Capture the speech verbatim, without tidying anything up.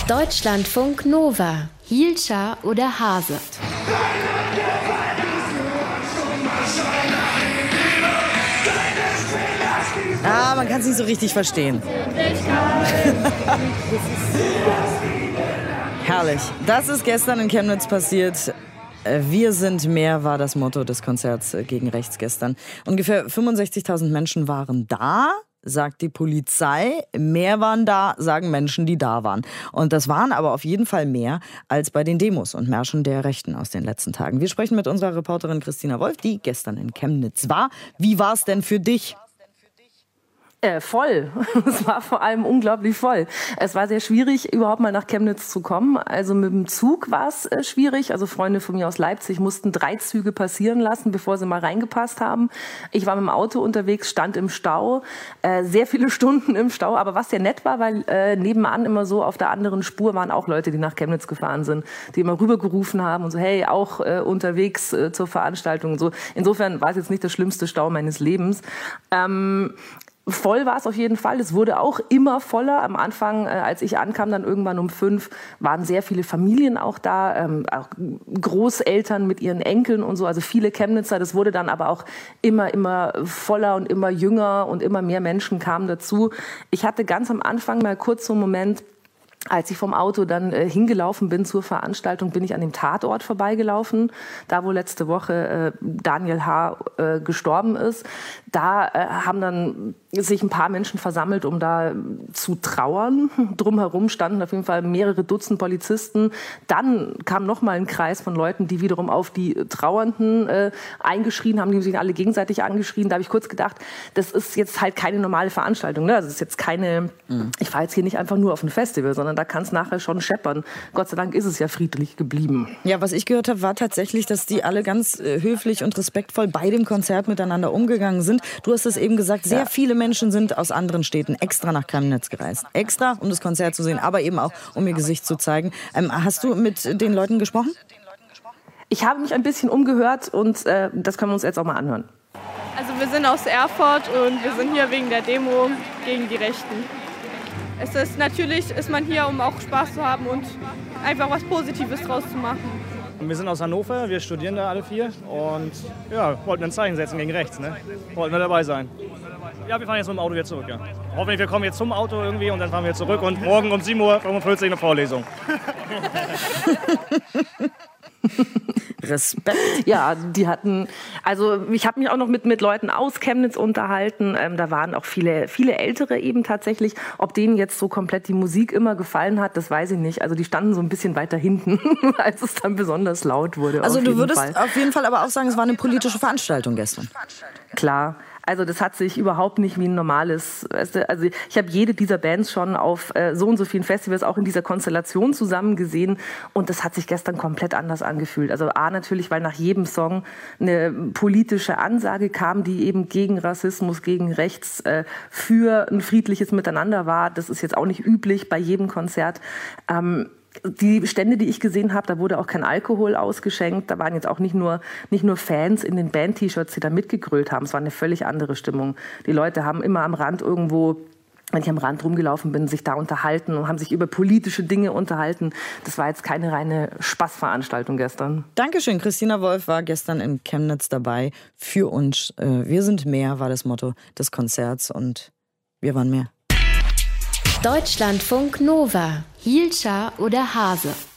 Deutschlandfunk Nova. Hielscher oder Hase? Ah, man kann es nicht so richtig verstehen. Herrlich. Das ist gestern in Chemnitz passiert. Wir sind mehr war das Motto des Konzerts gegen rechts gestern. Ungefähr fünfundsechzigtausend Menschen waren da, sagt die Polizei. Mehr waren da, sagen Menschen, die da waren. Und das waren aber auf jeden Fall mehr als bei den Demos und Märschen der Rechten aus den letzten Tagen. Wir sprechen mit unserer Reporterin Christina Wolf, die gestern in Chemnitz war. Wie war es denn für dich? Äh, voll. Es war vor allem unglaublich voll. Es war sehr schwierig, überhaupt mal nach Chemnitz zu kommen. Also mit dem Zug war es äh, schwierig. Also Freunde von mir aus Leipzig mussten drei Züge passieren lassen, bevor sie mal reingepasst haben. Ich war mit dem Auto unterwegs, stand im Stau, äh, sehr viele Stunden im Stau. Aber was sehr nett war, weil äh, nebenan immer so auf der anderen Spur waren auch Leute, die nach Chemnitz gefahren sind, die immer rübergerufen haben und so, hey, auch äh, unterwegs äh, zur Veranstaltung und so. Insofern war es jetzt nicht der schlimmste Stau meines Lebens. Ähm, Voll war es auf jeden Fall. Es wurde auch immer voller. Am Anfang, äh, als ich ankam, dann irgendwann um fünf, waren sehr viele Familien auch da, ähm, auch Großeltern mit ihren Enkeln und so, also viele Chemnitzer. Das wurde dann aber auch immer, immer voller und immer jünger und immer mehr Menschen kamen dazu. Ich hatte ganz am Anfang mal kurz so einen Moment, als ich vom Auto dann äh, hingelaufen bin zur Veranstaltung, bin ich an dem Tatort vorbeigelaufen, da wo letzte Woche äh, Daniel H. Äh, gestorben ist. Da äh, haben dann sich ein paar Menschen versammelt, um da zu trauern. Drumherum standen auf jeden Fall mehrere Dutzend Polizisten. Dann kam noch mal ein Kreis von Leuten, die wiederum auf die Trauernden äh, eingeschrien haben, die sich alle gegenseitig angeschrien. Da habe ich kurz gedacht, das ist jetzt halt keine normale Veranstaltung. Ne? Also es ist jetzt keine, mhm. ich fahre jetzt hier nicht einfach nur auf ein Festival, sondern da kann es nachher schon scheppern. Gott sei Dank ist es ja friedlich geblieben. Ja, was ich gehört habe, war tatsächlich, dass die alle ganz äh, höflich und respektvoll bei dem Konzert miteinander umgegangen sind. Du hast es eben gesagt, sehr ja. viele Menschen sind aus anderen Städten extra nach Chemnitz gereist. Extra, um das Konzert zu sehen, aber eben auch, um ihr Gesicht zu zeigen. Ähm, hast du mit den Leuten gesprochen? Ich habe mich ein bisschen umgehört und äh, das können wir uns jetzt auch mal anhören. Also wir sind aus Erfurt und wir sind hier wegen der Demo gegen die Rechten. Es ist natürlich ist man hier, um auch Spaß zu haben und einfach was Positives draus zu machen. Wir sind aus Hannover, wir studieren da alle vier und ja, wollten ein Zeichen setzen gegen rechts, ne? Wollten wir dabei sein. Ja, wir fahren jetzt mit dem Auto wieder zurück, ja. Hoffentlich, wir kommen jetzt zum Auto irgendwie und dann fahren wir zurück und morgen um sieben Uhr fünfundvierzig eine Vorlesung. Respekt. Ja, die hatten, also ich habe mich auch noch mit, mit Leuten aus Chemnitz unterhalten, ähm, da waren auch viele, viele Ältere eben tatsächlich, ob denen jetzt so komplett die Musik immer gefallen hat, das weiß ich nicht, also die standen so ein bisschen weiter hinten, als es dann besonders laut wurde. Also auf du jeden würdest Fall. auf jeden Fall aber auch sagen, es war eine politische Veranstaltung gestern. Klar. Also das hat sich überhaupt nicht wie ein normales, also ich habe jede dieser Bands schon auf äh, so und so vielen Festivals auch in dieser Konstellation zusammen gesehen und das hat sich gestern komplett anders angefühlt. Also A natürlich, weil nach jedem Song eine politische Ansage kam, die eben gegen Rassismus, gegen Rechts, äh, für ein friedliches Miteinander war. Das ist jetzt auch nicht üblich bei jedem Konzert. Ähm, Die Stände, die ich gesehen habe, da wurde auch kein Alkohol ausgeschenkt. Da waren jetzt auch nicht nur, nicht nur Fans in den Band-T-Shirts, die da mitgegrölt haben. Es war eine völlig andere Stimmung. Die Leute haben immer am Rand irgendwo, wenn ich am Rand rumgelaufen bin, sich da unterhalten und haben sich über politische Dinge unterhalten. Das war jetzt keine reine Spaßveranstaltung gestern. Dankeschön. Christina Wolf war gestern in Chemnitz dabei. Für uns. Wir sind mehr war das Motto des Konzerts und wir waren mehr. Deutschlandfunk Nova. Hielscher oder Hase?